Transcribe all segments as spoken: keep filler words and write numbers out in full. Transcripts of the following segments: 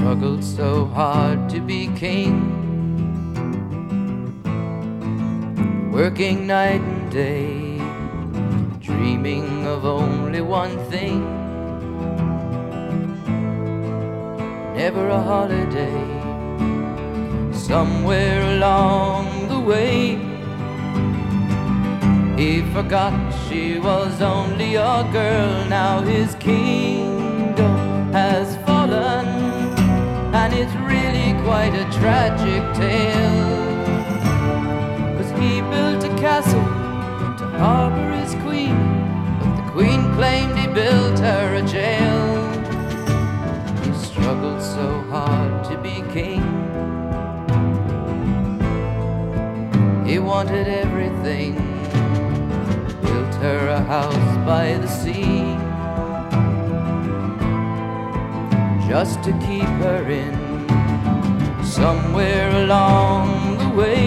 struggled so hard to be king, working night and day, dreaming of only one thing. Never a holiday. Somewhere along the way, he forgot she was only a girl. Now his kingdom has fallen, and it's really quite a tragic tale. 'Cause he built a castle to harbor his queen, but the queen claimed he built her a jail. He struggled so hard to be king. He wanted everything, built her a house by the sea, just to keep her in. Somewhere along the way,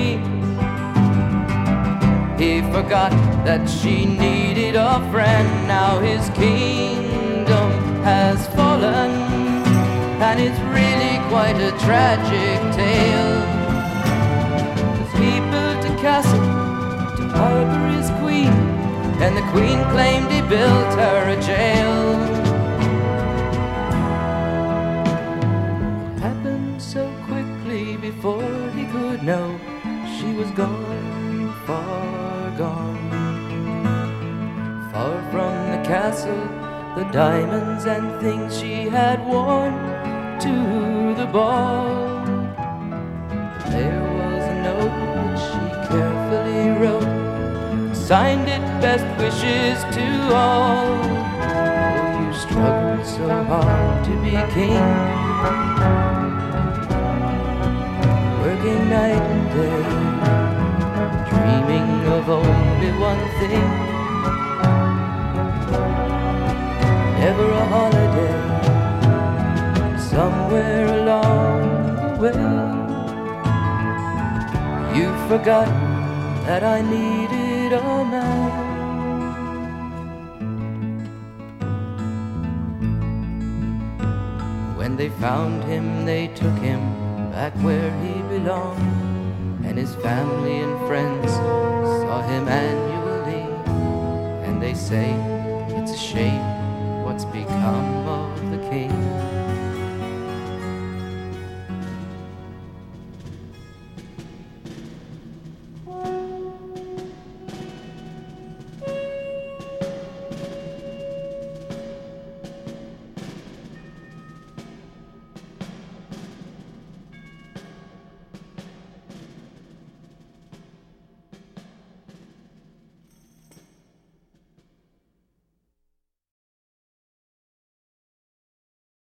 he forgot that she needed a friend. Now his kingdom has fallen, and it's really quite a tragic tale. 'Cause he built a castle to harbor his queen, and the queen claimed he built her a jail. It happened so quickly before he could know. She was gone, far gone, far from the castle, the diamonds and things she had worn to the ball. There was a note which she carefully wrote, signed it, best wishes to all. Oh, you struggled so hard to be king, working night and day, dreaming of only one thing. Never a holiday. Somewhere along the way, you forgot that I needed a man. When they found him, they took him back where he belonged, and his family and friends saw him annually, and they say, it's a shame what's become of the king.